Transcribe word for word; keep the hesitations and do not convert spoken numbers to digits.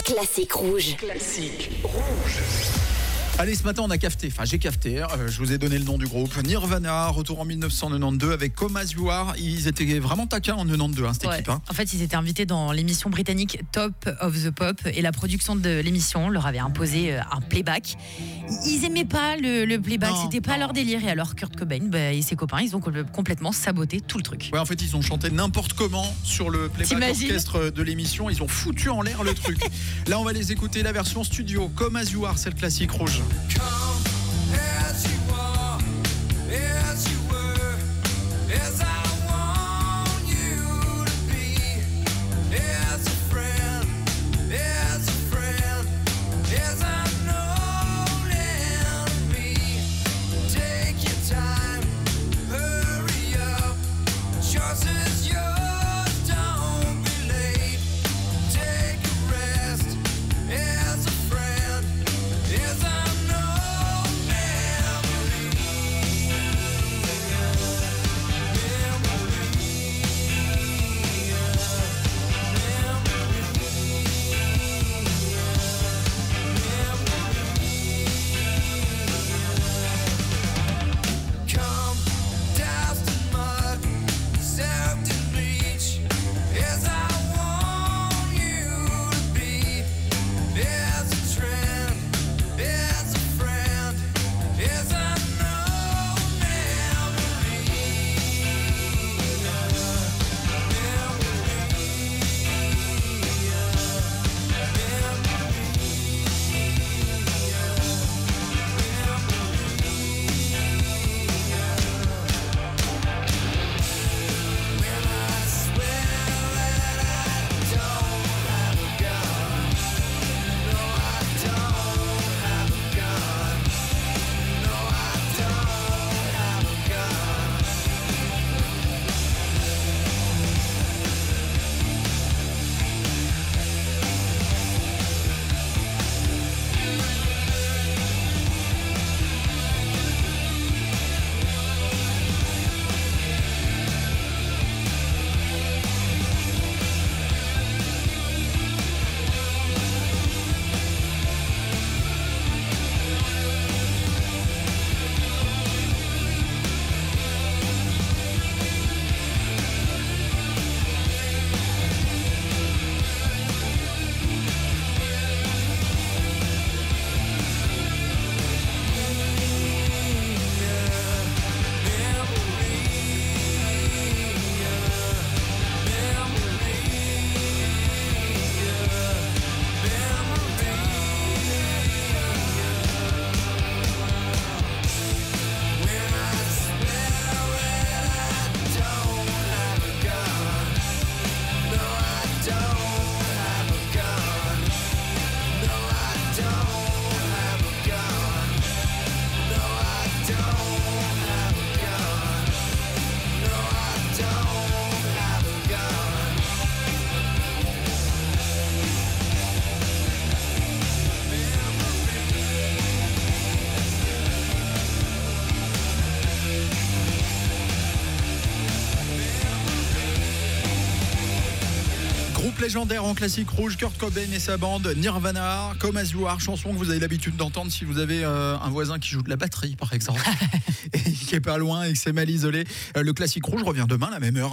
Classique rouge. Classique rouge. Allez, ce matin, on a cafeté. Enfin, j'ai cafeté. Euh, je vous ai donné le nom du groupe. Nirvana, retour en dix-neuf cent quatre-vingt-douze avec Come As You Are. Ils étaient vraiment taquins en quatre-vingt-douze, hein, cette Ouais. équipe. Hein. En fait, ils étaient invités dans l'émission britannique Top of the Pop et la production de l'émission leur avait imposé un playback. Ils aimaient pas le, le playback, Non, c'était pas non. leur délire. Et alors, Kurt Cobain bah, et ses copains, ils ont complètement saboté tout le truc. Ouais, en fait, ils ont chanté n'importe comment sur le playback T'imagines orchestre de l'émission. Ils ont foutu en l'air le truc. Là, on va les écouter, la version studio. Come As You Are, c'est le classique rouge. As you are, as you were, as I want you to be, as a friend, as a friend, as unknown enemy. Take your time, hurry up, choice is yours, don't be late. Take a rest, as a friend, as unknown. Groupe légendaire en classique rouge, Kurt Cobain et sa bande, Nirvana, Come As You Are, chanson que vous avez l'habitude d'entendre si vous avez euh, un voisin qui joue de la batterie par exemple, et qui est pas loin et qui s'est mal isolé. Euh, le classique rouge revient demain à la même heure.